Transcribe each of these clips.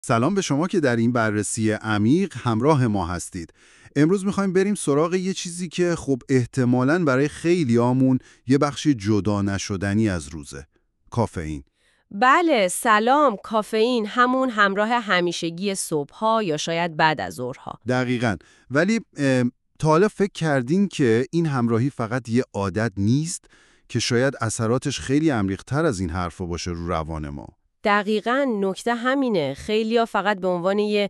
سلام به شما که در این بررسی عمیق همراه ما هستید. امروز میخوایم بریم سراغ یه چیزی که خب احتمالاً برای خیلیامون یه بخشی جدا نشدنی از روزه. کافئین. بله، سلام. کافئین همون همراه همیشگی صبح‌ها یا شاید بعد از ظهرها. دقیقاً. ولی تا حالا فکر کردین که این همراهی فقط یه عادت نیست که شاید اثراتش خیلی عمیق‌تر از این حرفا باشه رو روان ما؟ دقیقاً نکته همینه. خیلیا فقط به عنوان یه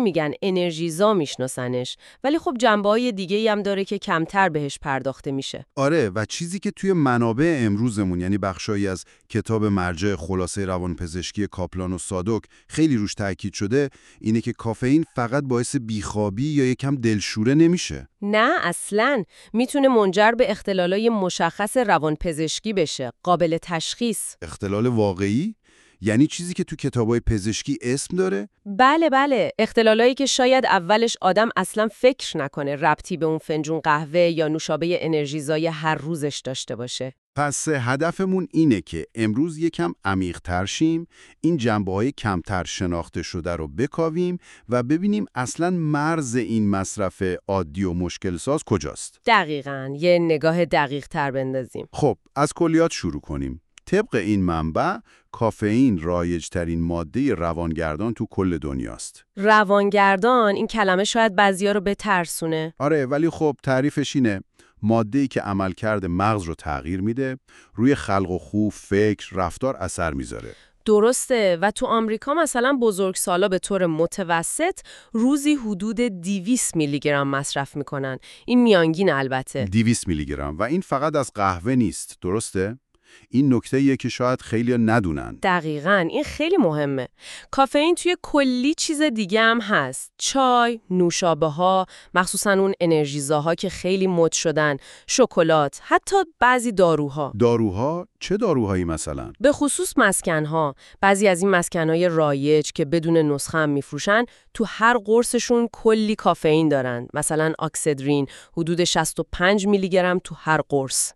انرژیزا میشناسنش، ولی خب جنبه‌های دیگه‌ای هم داره که کمتر بهش پرداخته میشه. آره، و چیزی که توی منابع امروزمون، یعنی بخشایی از کتاب مرجع خلاصه روانپزشکی کاپلان و صادوک خیلی روش تاکید شده، اینه که کافئین فقط باعث بیخوابی یا یکم دلشوره نمیشه. نه اصلاً، میتونه منجر به اختلالای مشخص روانپزشکی بشه، قابل تشخیص. اختلال واقعی؟ یعنی چیزی که تو کتابای پزشکی اسم داره؟ بله، اختلالایی که شاید اولش آدم اصلا فکر نکنه ربطی به اون فنجون قهوه یا نوشابه انرژیزای هر روزش داشته باشه. پس هدفمون اینه که امروز یکم عمیق‌تر شیم، این جنبه‌های کمتر شناخته شده رو بکاویم و ببینیم اصلا مرز این مصرف عادی و مشکل ساز کجاست. دقیقاً، یه نگاه دقیق تر بندازیم. خب، از کلیات شروع کنیم. طبق این منبع، کافئین رایج‌ترین ماده روانگردان تو کل دنیاست. روانگردان، این کلمه شاید بعضیا رو بترسونه. آره، ولی خب تعریفش اینه: ماده‌ای که عملکرد مغز رو تغییر میده، روی خلق و خو، فکر، رفتار اثر میذاره. درسته، و تو آمریکا مثلا بزرگسالا به طور متوسط روزی حدود 200 میلی گرم مصرف میکنن. این میانگین البته. 200 میلی گرم، و این فقط از قهوه نیست، درسته؟ این نکته‌ایه که شاید خیلی ندونن. دقیقاً، این خیلی مهمه. کافئین توی کلی چیز دیگه هم هست. چای، نوشابه‌ها، مخصوصاً اون انرژیزاها که خیلی مد شدن، شکلات، حتی بعضی داروها. داروها؟ چه داروهایی مثلا؟ به خصوص مسکن‌ها. بعضی از این مسکن‌های رایج که بدون نسخه هم میفروشن، تو هر قرصشون کلی کافئین دارن. مثلا اکسدرین، حدود 65 میلی گرم تو هر قرص.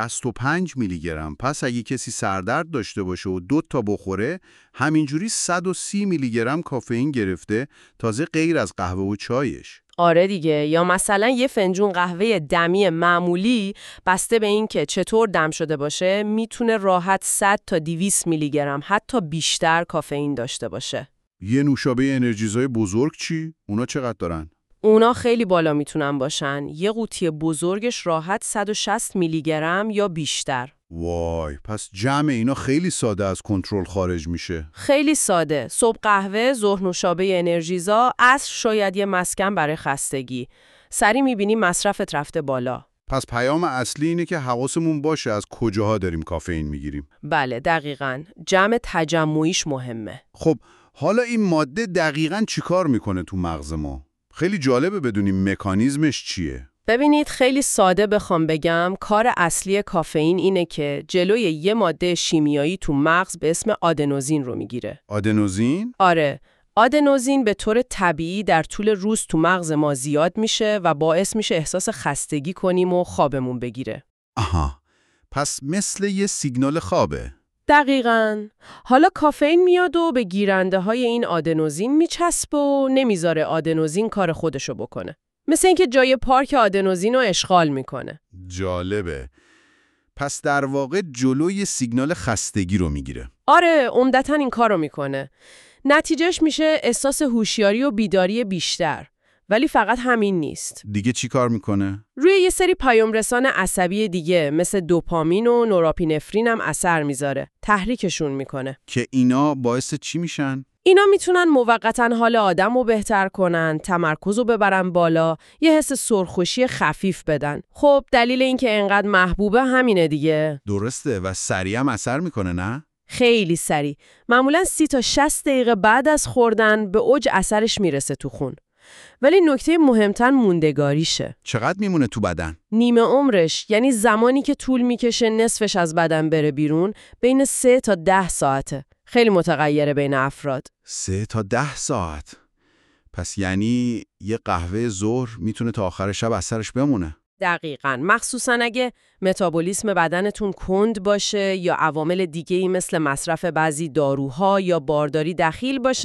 65 میلی گرم. پس اگه کسی سردرد داشته باشه و 2 تا بخوره، همینجوری 130 میلی گرم کافئین گرفته، تازه غیر از قهوه و چایش. آره دیگه. یا مثلا یه فنجون قهوه دمی معمولی، بسته به این که چطور دم شده باشه، میتونه راحت 100 تا 200 میلی گرم حتی بیشتر کافئین داشته باشه. یه نوشابه انرژیزای بزرگ چی؟ اونا چقدر دارن؟ اونا خیلی بالا میتونن باشن. یه قوطی بزرگش راحت 160 میلی گرم یا بیشتر. وای، پس جمع اینا خیلی ساده از کنترل خارج میشه. خیلی ساده. صبح قهوه، ظهر نوشابه انرژیزا، عصر شاید یه مسکن برای خستگی. سری میبینی مصرفت رفته بالا. پس پیام اصلی اینه که حواسمون باشه از کجاها داریم کافئین میگیریم. بله، دقیقاً. جمع تجمعیش مهمه. خب، حالا این ماده دقیقاً چیکار میکنه تو مغز ما؟ خیلی جالبه بدونیم مکانیزمش چیه. ببینید، خیلی ساده بخوام بگم، کار اصلی کافئین اینه که جلوی یه ماده شیمیایی تو مغز به اسم آدنوزین رو میگیره. آدنوزین؟ آره، آدنوزین به طور طبیعی در طول روز تو مغز ما زیاد میشه و باعث میشه احساس خستگی کنیم و خوابمون بگیره. آها، پس مثل یه سیگنال خوابه. دقیقاً. حالا کافئین میاد و به گیرنده های این آدنوزین میچسبه و نمیذاره آدنوزین کار خودشو بکنه. مثل اینکه جای پارک آدنوزین رو اشغال میکنه. جالبه. پس در واقع جلوی سیگنال خستگی رو میگیره. آره، عمدتاً این کارو میکنه. نتیجهش میشه احساس هوشیاری و بیداری بیشتر. ولی فقط همین نیست. دیگه چی کار میکنه؟ روی یه سری پیامرسان عصبی دیگه مثل دوپامین و نوراپینفرین هم اثر میذاره. تحریکشون میکنه. که اینا باعث چی میشن؟ اینا میتونن موقتاً حال آدم رو بهتر کنن، تمرکز رو ببرن بالا، یه حس سرخوشی خفیف بدن. خب دلیل این که انقدر محبوبه همینه دیگه. درسته، و سریع هم اثر میکنه نه؟ خیلی سریع. معمولاً 30 تا 60 دقیقه بعد از خوردن به اوج اثرش میرسه تو خون. ولی نکته مهمتر موندگاریشه. چقدر میمونه تو بدن؟ نیمه عمرش، یعنی زمانی که طول میکشه نصفش از بدن بره بیرون، بین 3 تا 10 ساعته. خیلی متغیره بین افراد. 3 تا 10 ساعت. پس یعنی یه قهوه ظهر میتونه تا آخر شب اثرش بمونه. دقیقاً، مخصوصاً اگه متابولیسم بدنتون کند باشه یا عوامل دیگه‌ای مثل مصرف بعضی داروها یا بارداری دخیل باشن،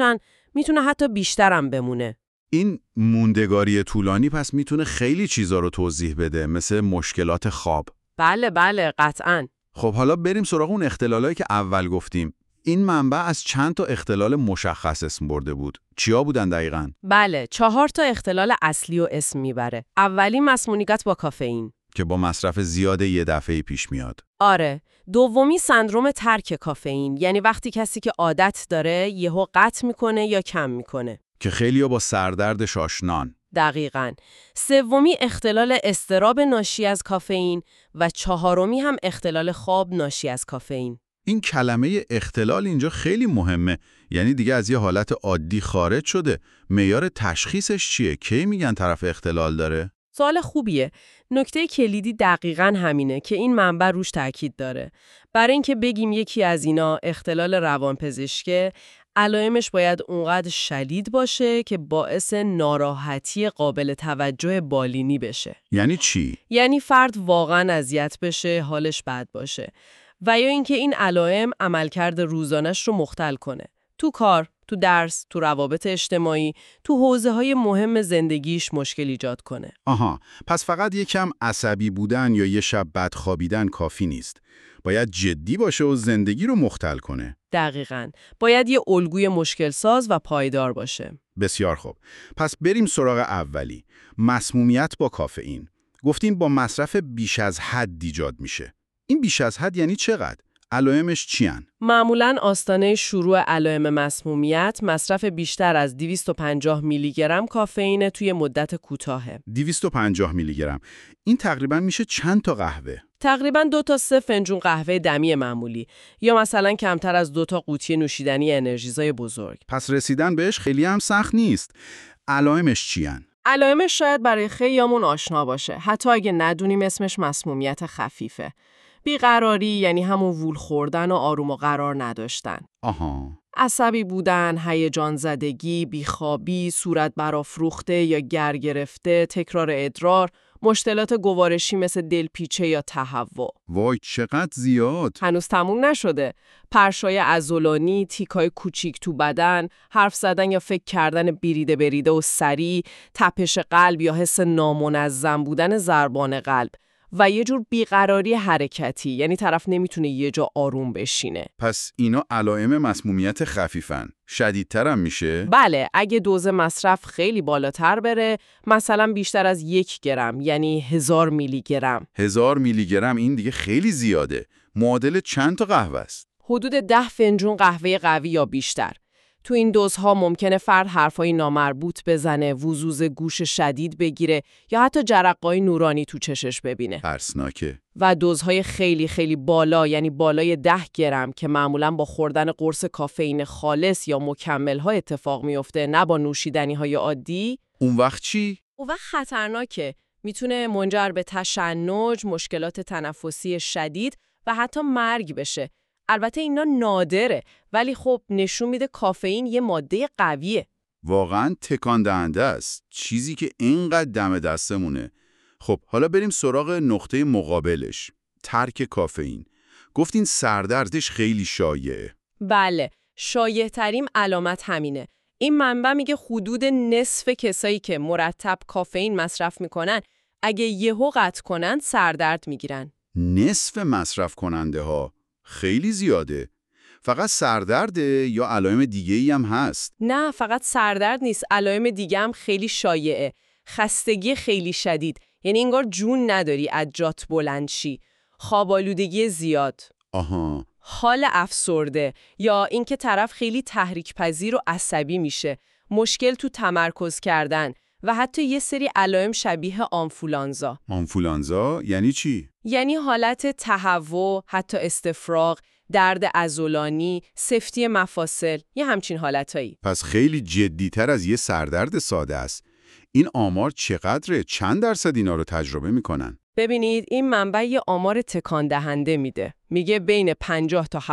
میتونه حتی بیشترم بمونه. این موندگاری طولانی پس میتونه خیلی چیزا رو توضیح بده، مثل مشکلات خواب. بله قطعاً. خب حالا بریم سراغ اون اختلالایی که اول گفتیم. این منبع از چند تا اختلال مشخص اسم برده بود. چیا بودن دقیقاً؟ بله، 4 تا اختلال اصلی و اسم میبره. اولی مسمومیت با کافئین که با مصرف زیاد یه دفعه پیش میاد. آره. دومی سندروم ترک کافئین، یعنی وقتی کسی که عادت داره یهو قطع میکنه یا کم میکنه. که خیلیا با سردرد شاشنان. دقیقاً. سومی اختلال اضطراب ناشی از کافئین و چهارمی هم اختلال خواب ناشی از کافئین. این کلمه اختلال اینجا خیلی مهمه. یعنی دیگه از یه حالت عادی خارج شده. معیار تشخیصش چیه؟ کی میگن طرف اختلال داره؟ سوال خوبیه. نکته کلیدی دقیقاً همینه که این منبع روش تاکید داره. برای اینکه بگیم یکی از اینا اختلال روانپزشکه، علائمش باید اونقدر شدید باشه که باعث ناراحتی قابل توجه بالینی بشه. یعنی چی؟ یعنی فرد واقعاً اذیت بشه، حالش بد باشه. و یا اینکه این علائم عملکرد روزانش رو مختل کنه. تو کار، تو درس، تو روابط اجتماعی، تو حوزه‌های مهم زندگیش مشکل ایجاد کنه. آها، پس فقط یکم عصبی بودن یا یه شب بد خوابیدن کافی نیست. باید جدی باشه و زندگی رو مختل کنه. دقیقاً. باید یه الگوی مشکل ساز و پایدار باشه. بسیار خوب. پس بریم سراغ اولی. مسمومیت با کافئین. گفتیم با مصرف بیش از حد ایجاد میشه. این بیش از حد یعنی چقدر؟ علائمش چیان؟ معمولاً آستانه شروع علائم مسمومیت مصرف بیشتر از 250 میلی گرم کافئین توی مدت کوتاهه. 250 میلی گرم. این تقریباً میشه چند تا قهوه؟ تقریباً 2 تا 3 فنجون قهوه دمی معمولی یا مثلا کمتر از 2 تا قوطی نوشیدنی انرژیزای بزرگ. پس رسیدن بهش خیلی هم سخت نیست. علائمش چیان؟ علائمش شاید برای خیلیامون آشنا باشه، حتی اگه ندونیم اسمش مسمومیت خفیفه. بیقراری یعنی همون وول خوردن و آروم و قرار نداشتن. آها. عصبی بودن، هیجان زدگی، بیخوابی، صورت برافروخته یا گرگرفته، تکرار ادرار، مشکلات گوارشی مثل دلپیچه یا تهوع. وای چقدر زیاد. هنوز تموم نشده. پرشای عضلانی، تیکای کوچیک تو بدن، حرف زدن یا فکر کردن بریده و سریع، تپش قلب یا حس نامنظم بودن ضربان قلب و یه جور بیقراری حرکتی، یعنی طرف نمیتونه یه جا آروم بشینه. پس اینا علائم مسمومیت خفیفن. شدیدتر هم میشه؟ بله، اگه دوز مصرف خیلی بالاتر بره، مثلا بیشتر از 1 گرم، یعنی 1000 میلی گرم. 1000 میلی گرم این دیگه خیلی زیاده. معادل چند تا قهوه است؟ حدود 10 فنجون قهوه قوی یا بیشتر. تو این دوزها ممکنه فرد حرفای نامربوط بزنه، وزوز گوش شدید بگیره یا حتی جرقه‌های نورانی تو چشش ببینه. ترسناکه. و دوزهای خیلی خیلی بالا، یعنی بالای 10 گرم که معمولاً با خوردن قرص کافئین خالص یا مکمل‌ها اتفاق میفته، نه با نوشیدنی‌های عادی. اون وقت چی؟ اون وقت خطرناکه. میتونه منجر به تشنج، مشکلات تنفسی شدید و حتی مرگ بشه. البته اینا نادره، ولی خب نشون میده کافئین یه ماده قویه. واقعاً تکان دهنده است. چیزی که اینقدر دم دستمونه. خب حالا بریم سراغ نقطه مقابلش. ترک کافئین. گفتین سردردش خیلی شایعه. بله، شایع ترین علامت همینه. این منبع میگه حدود نصف کسایی که مرتب کافئین مصرف میکنن اگه یهو قطع کنن سردرد میگیرن. نصف مصرف کننده ها. خیلی زیاده. فقط سردرده یا علائم دیگه‌ای هم هست؟ نه، فقط سردرد نیست، علائم دیگه هم خیلی شایعه. خستگی خیلی شدید، یعنی انگار جون نداری از جات بلند شی. خواب‌آلودگی زیاد. آها. حال افسرده یا اینکه طرف خیلی تحریک پذیر و عصبی میشه. مشکل تو تمرکز کردن و حتی یه سری علائم شبیه آنفولانزا. آنفولانزا یعنی چی؟ یعنی حالت تهوع، حتی استفراغ، درد عضلانی، سفتی مفاصل، یه همچین حالتایی. پس خیلی جدی‌تر از یه سردرد ساده است. این آمار چقدره؟ چند درصد اینا رو تجربه میکنن؟ ببینید این منبع یه آمار تکان دهنده میده. میگه بین 50 تا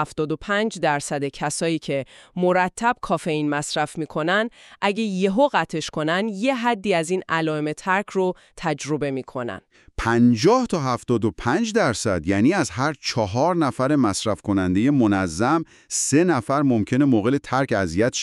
75% کسایی که مرتب کافئین مصرف میکنن اگه یهو قطعش کنن یه حدی از این علائم ترک رو تجربه میکنن. 50 تا 75%، یعنی از هر 4 نفر مصرف کننده منظم 3 نفر ممکنه موقع ترک اذیت شن؟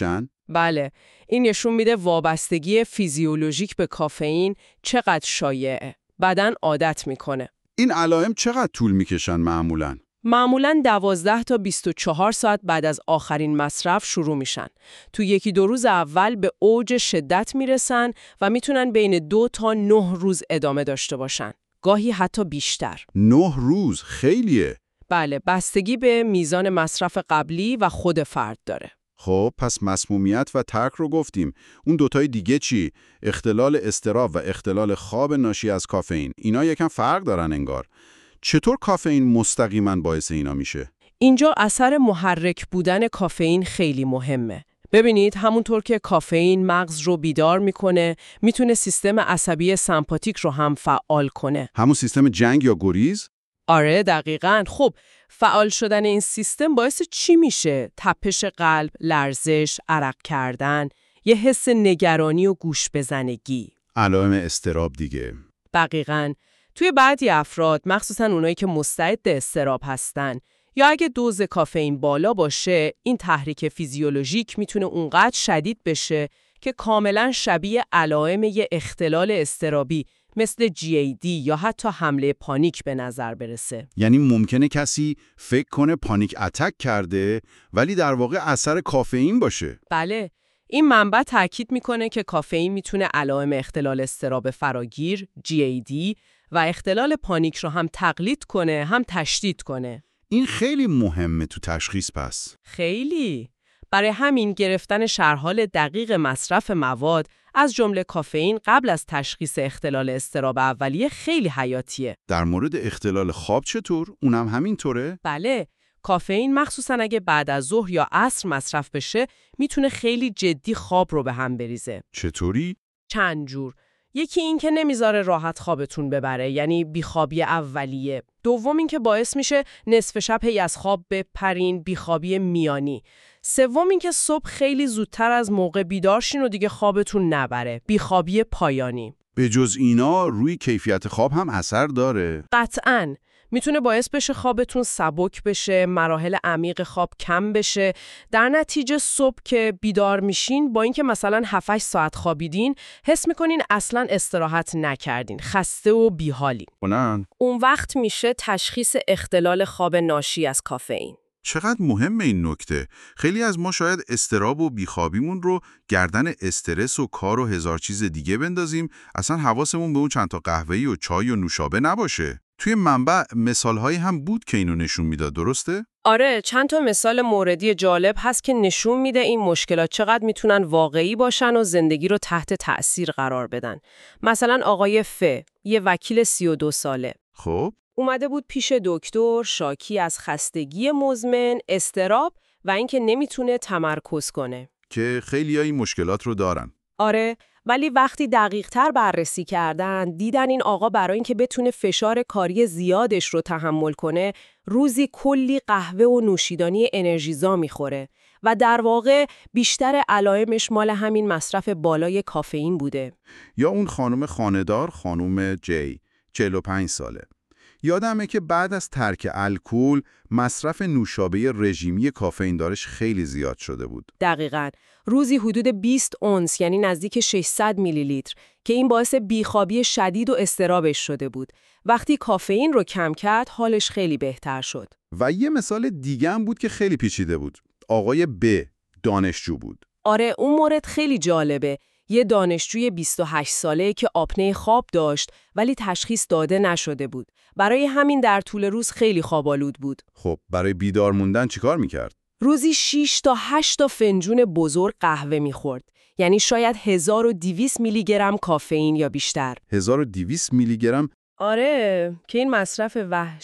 بله، این نشون میده وابستگی فیزیولوژیک به کافئین چقدر شایعه. بدن عادت میکنه. این علائم چقدر طول میکشن معمولاً؟ معمولاً 12 تا 24 ساعت بعد از آخرین مصرف شروع میشن. تو 1-2 روز اول به اوج شدت میرسن و میتونن بین 2 تا 9 روز ادامه داشته باشن. گاهی حتی بیشتر. 9 روز خیلیه. بله، بستگی به میزان مصرف قبلی و خود فرد داره. خب پس مسمومیت و ترک رو گفتیم. اون دوتای دیگه چی؟ اختلال اضطراب و اختلال خواب ناشی از کافئین. اینا یکم فرق دارن انگار. چطور کافئین مستقیما باعث اینا میشه؟ اینجا اثر محرک بودن کافئین خیلی مهمه. ببینید همونطور که کافئین مغز رو بیدار میکنه، میتونه سیستم عصبی سمپاتیک رو هم فعال کنه. همون سیستم جنگ یا گریز؟ آره دقیقاً. خب فعال شدن این سیستم باعث چی میشه؟ تپش قلب، لرزش، عرق کردن، یه حس نگرانی و گوش بزنگی. علائم اضطراب دیگه. دقیقاً. توی بعضی افراد، مخصوصاً اونایی که مستعد اضطراب هستن، یا اگه دوز کافئین بالا باشه، این تحریک فیزیولوژیک میتونه اونقدر شدید بشه که کاملاً شبیه علائم یه اختلال اضطرابی مثل GAD یا حتی حمله پانیک به نظر برسه. یعنی ممکنه کسی فکر کنه پانیک اتک کرده ولی در واقع اثر کافئین باشه. بله، این منبع تاکید میکنه که کافئین میتونه علائم اختلال اضطراب فراگیر GAD و اختلال پانیک رو هم تقلید کنه، هم تشدید کنه. این خیلی مهمه تو تشخیص پس. خیلی. برای همین گرفتن شرحال دقیق مصرف مواد از جمله کافئین قبل از تشخیص اختلال اضطراب اولیه خیلی حیاتیه. در مورد اختلال خواب چطور؟ اونم همینطوره؟ بله، کافئین مخصوصاً اگه بعد از ظهر یا عصر مصرف بشه میتونه خیلی جدی خواب رو به هم بریزه. چطوری؟ چند جور. یکی این که نمیذاره راحت خوابتون ببره، یعنی بیخوابی اولیه. دوم این که باعث میشه نصف شب هی از خواب بپرین، بیخوابی میانی. سوم این که صبح خیلی زودتر از موقع بیدار شین و دیگه خوابتون نبره، بیخوابی پایانی. به جز اینا روی کیفیت خواب هم اثر داره؟ قطعاً. میتونه باعث بشه خوابتون سبک بشه، مراحل عمیق خواب کم بشه. در نتیجه صبح که بیدار میشین با اینکه مثلا 7-8 ساعت خوابیدین، حس میکنین اصلاً استراحت نکردین، خسته و بیحالین. اون وقت میشه تشخیص اختلال خواب ناشی از کافئین. چقدر مهمه این نکته. خیلی از ما شاید اضطراب و بیخوابیمون رو گردن استرس و کار و هزار چیز دیگه بندازیم، اصلا حواسمون به اون چند تا قهوه‌ای و چای و نوشابه نباشه. توی منبع مثالهایی هم بود که اینو نشون میداد، درسته؟ آره، چند تا مثال موردی جالب هست که نشون میده این مشکلات چقدر میتونن واقعی باشن و زندگی رو تحت تأثیر قرار بدن. مثلا آقای ف، یه وکیل 32 ساله. خب اومده بود پیش دکتر شاکی از خستگی مزمن، اضطراب و اینکه نمیتونه تمرکز کنه. که خیلی‌ها این مشکلات رو دارن. آره، ولی وقتی دقیق‌تر بررسی کردن، دیدن این آقا برای اینکه بتونه فشار کاری زیادش رو تحمل کنه، روزی کلی قهوه و نوشیدنی انرژیزا میخوره و در واقع بیشتر علائمش مال همین مصرف بالای کافئین بوده. یا اون خانم خانه‌دار، خانم جی، 45 ساله. یادمه که بعد از ترک الکل مصرف نوشابه رژیمی کافئین دارش خیلی زیاد شده بود. دقیقاً. روزی حدود 20 اونس، یعنی نزدیک 600 میلی لیتر، که این باعث بیخوابی شدید و اضطرابش شده بود. وقتی کافئین رو کم کرد، حالش خیلی بهتر شد. و یه مثال دیگه هم بود که خیلی پیچیده بود. آقای ب، دانشجو بود. آره، اون مورد خیلی جالبه. یه دانشجوی 28 ساله که آپنه خواب داشت ولی تشخیص داده نشده بود. برای همین در طول روز خیلی خواب‌آلود بود. خب برای بیدار موندن چیکار میکرد؟ روزی 6 تا 8 تا فنجون بزرگ قهوه میخورد. یعنی شاید 1200 میلی گرم کافئین یا بیشتر. 1200 میلی گرم؟ آره، که این مصرف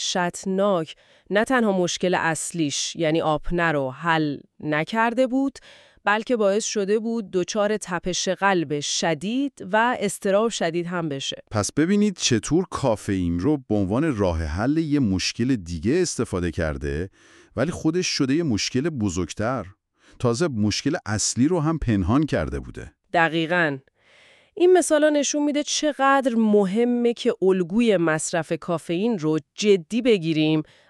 وحشتناک نه تنها مشکل اصلیش یعنی آپنه رو حل نکرده بود، بلکه باعث شده بود دچار تپش قلب شدید و اضطراب شدید هم بشه. پس ببینید چطور کافئین رو به عنوان راه حل یه مشکل دیگه استفاده کرده، ولی خودش شده یه مشکل بزرگتر. تازه مشکل اصلی رو هم پنهان کرده بوده. دقیقاً. این مثالا نشون میده چقدر مهمه که الگوی مصرف کافئین رو جدی بگیریم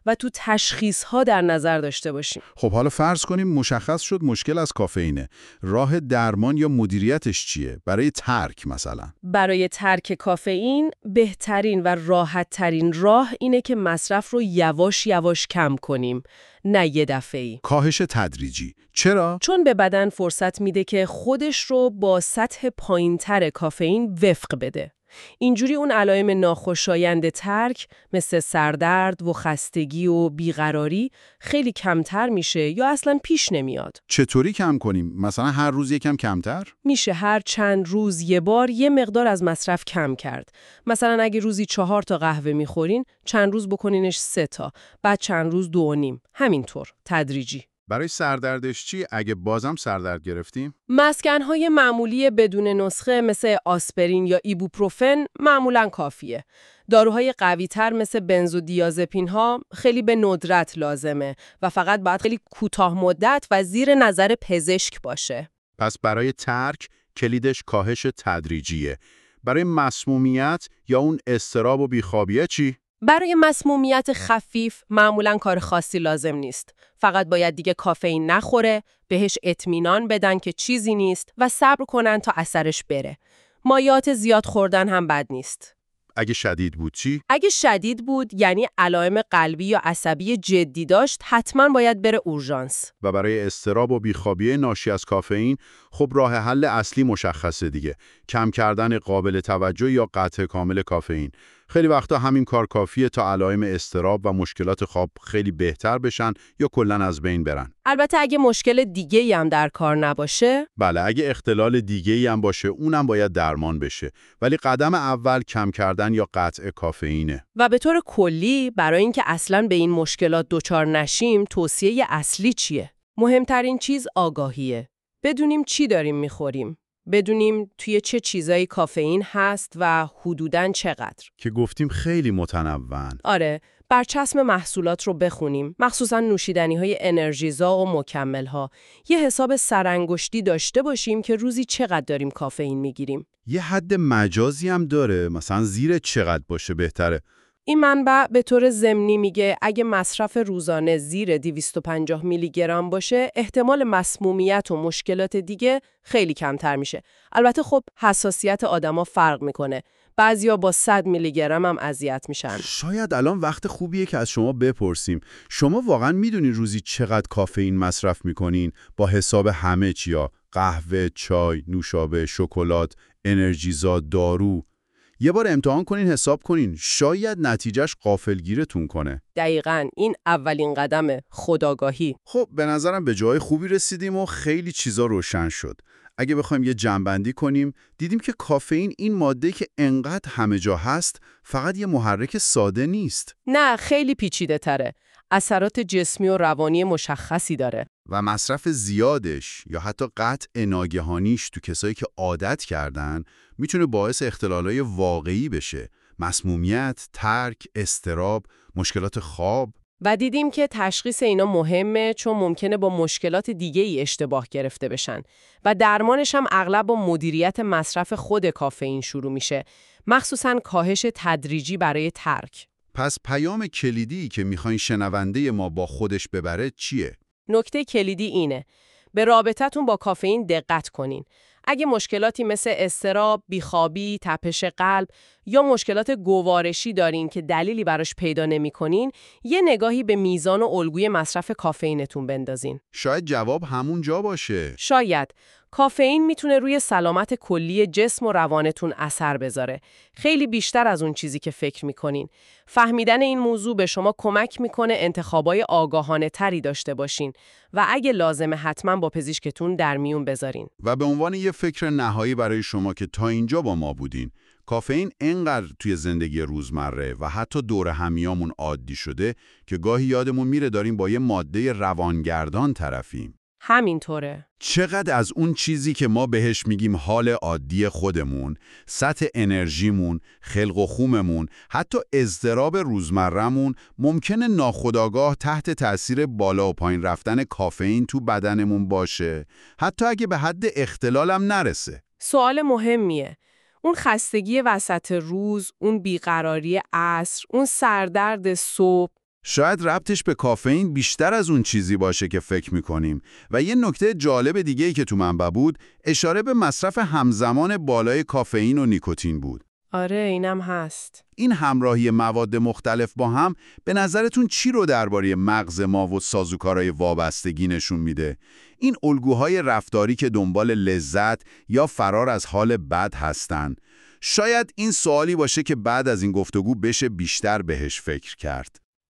و تو تشخیص‌ها در نظر داشته باشیم. خب حالا فرض کنیم مشخص شد مشکل از کافئینه. راه درمان یا مدیریتش چیه؟ برای ترک مثلا؟ برای ترک کافئین بهترین و راحت‌ترین راه اینه که مصرف رو یواش یواش کم کنیم، نه یه دفعه‌ای. کاهش تدریجی. چرا؟ چون به بدن فرصت میده که خودش رو با سطح پایین‌تر کافئین وفق بده. اینجوری اون علائم ناخوشایند ترک مثل سردرد و خستگی و بیقراری خیلی کمتر میشه یا اصلاً پیش نمیاد. چطوری کم کنیم؟ مثلا هر روز یکم کمتر؟ میشه هر چند روز یه بار یه مقدار از مصرف کم کرد. مثلا اگه روزی 4 تا قهوه میخورین، چند روز بکنینش 3 تا، بعد چند روز 2.5. همینطور، تدریجی. برای سردردش چی اگه بازم سردرد گرفتیم؟ مسکن‌های معمولی بدون نسخه مثل آسپرین یا ایبوپروفن معمولاً کافیه. داروهای قوی‌تر مثل بنزودیازپین‌ها خیلی به ندرت لازمه و فقط باید خیلی کوتاه مدت و زیر نظر پزشک باشه. پس برای ترک کلیدش کاهش تدریجیه. برای مسمومیت یا اون اضطراب و بیخوابیه چی؟ برای مسمومیت خفیف معمولاً کار خاصی لازم نیست. فقط باید دیگه کافئین نخوره، بهش اطمینان بدن که چیزی نیست و صبر کنن تا اثرش بره. مایعات زیاد خوردن هم بد نیست. اگه شدید بود چی؟ اگه شدید بود یعنی علائم قلبی یا عصبی جدی داشت، حتما باید بره اورژانس. و برای اضطراب و بیخوابی ناشی از کافئین خب راه حل اصلی مشخصه دیگه. کم کردن قابل توجه یا قطع کامل کافئین. خیلی وقتا همین کار کافیه تا علائم اضطراب و مشکلات خواب خیلی بهتر بشن یا کلاً از بین برن. البته اگه مشکل دیگه‌ای هم در کار نباشه، بله، اگه اختلال دیگه‌ای هم باشه اونم باید درمان بشه. ولی قدم اول کم کردن یا قطع کافئینه. و به طور کلی برای اینکه اصلاً به این مشکلات دچار نشیم، توصیه اصلی چیه؟ مهمترین چیز آگاهیه. بدونیم چی داریم میخوریم. بدونیم توی چه چیزایی کافئین هست و حدوداً چقدر. که گفتیم خیلی متنوعن. آره، برچسب محصولات رو بخونیم، مخصوصاً نوشیدنی‌های انرژیزا و مکمل‌ها. یه حساب سرانگشتی داشته باشیم که روزی چقدر داریم کافئین میگیریم. یه حد مجازی هم داره، مثلا زیر چقدر باشه بهتره؟ این منبع به طور ضمنی میگه اگه مصرف روزانه زیر 250 میلی گرم باشه، احتمال مسمومیت و مشکلات دیگه خیلی کمتر میشه. البته خب حساسیت آدما فرق میکنه. بعضیا با 100 میلی گرم هم اذیت میشن. شاید الان وقت خوبیه که از شما بپرسیم. شما واقعا میدونین روزی چقدر کافئین مصرف میکنین با حساب همه چیا؟ قهوه، چای، نوشابه، شکلات، انرژیزا، دارو. یه بار امتحان کنین، حساب کنین. شاید نتیجهش غافلگیرتون کنه. دقیقاً این اولین قدمه، خودآگاهی. خب به نظرم به جای خوبی رسیدیم و خیلی چیزا روشن شد. اگه بخوایم یه جمع‌بندی کنیم، دیدیم که کافئین این ماده که انقدر همه جا هست، فقط یه محرک ساده نیست. نه، خیلی پیچیده تره. اثرات جسمی و روانی مشخصی داره. و مصرف زیادش یا حتی قطع ناگهانیش تو کسایی که عادت کردن میتونه باعث اختلالای واقعی بشه. مسمومیت، ترک، اضطراب، مشکلات خواب. و دیدیم که تشخیص اینا مهمه چون ممکنه با مشکلات دیگه‌ای اشتباه گرفته بشن و درمانش هم اغلب با مدیریت مصرف خود کافئین شروع میشه، مخصوصاً کاهش تدریجی برای ترک. پس پیام کلیدی که میخواین شنونده ما با خودش ببره چیه؟ نکته کلیدی اینه: به رابطتون با کافئین دقت کنین. اگه مشکلاتی مثل اضطراب، بیخوابی، تپش قلب یا مشکلات گوارشی دارین که دلیلی براش پیدا نمی‌کنین، یه نگاهی به میزان و الگوی مصرف کافئینتون بندازین. شاید جواب همون جا باشه. شاید. کافئین میتونه روی سلامت کلی جسم و روانتون اثر بذاره. خیلی بیشتر از اون چیزی که فکر میکنین. فهمیدن این موضوع به شما کمک میکنه انتخابای آگاهانه تری داشته باشین و اگه لازمه حتما با پزشکتون در میون بذارین. و به عنوان یه فکر نهایی برای شما که تا اینجا با ما بودین، کافئین اینقدر توی زندگی روزمره و حتی دور همیامون عادی شده که گاهی یادمون میره داریم با یه ماده روانگردان طرفیم. همینطوره. چقدر از اون چیزی که ما بهش میگیم حال عادی خودمون، سطح انرژیمون، خلق و خوممون، حتی اضطراب روزمره‌مون ممکنه ناخودآگاه تحت تأثیر بالا و پایین رفتن کافئین تو بدنمون باشه، حتی اگه به حد اختلالم نرسه. سوال مهمیه. اون خستگی وسط روز، اون بیقراری عصر، اون سردرد صبح. شاید ربطش به کافئین بیشتر از اون چیزی باشه که فکر میکنیم. و یه نکته جالب دیگه‌ای که تو منبع بود، اشاره به مصرف همزمان بالای کافئین و نیکوتین بود. آره اینم هست. این همراهی مواد مختلف با هم به نظرتون چی رو درباره مغز ما و سازوکارهای وابستگی نشون میده؟ این الگوهای رفتاری که دنبال لذت یا فرار از حال بد هستن. شاید این سوالی باشه که بعد از این گفتگو بشه بیشتر بهش فکر کرد.